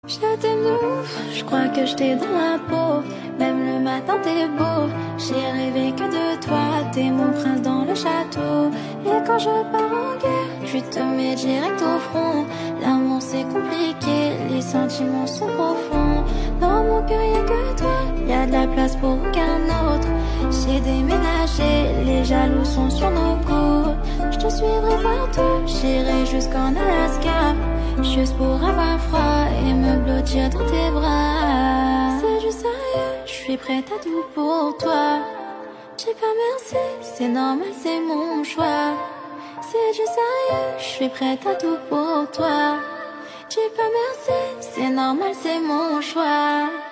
Je t'aime de ouf, je crois que je t'ai dans la peau. Même le matin t'es beau, j'ai rêvé que de toi. T'es mon prince dans le château. Et quand je pars en guerre, tu te mets direct au front. L'amour c'est compliqué, les sentiments sont profonds. Dans mon cœur y'a que toi, y'a de la place pour aucun autre. J'ai déménagé, les jaloux sont sur nos côtes. Je te suivrai partout, j'irai jusqu'en Alaska. Juste pour avoir froid et me blottir dans tes bras. C'est juste sérieux, je suis prête à tout pour toi. J'ai pas merci, c'est normal, c'est mon choix. C'est juste sérieux, je suis prête à tout pour toi. J'ai pas merci, c'est normal, c'est mon choix.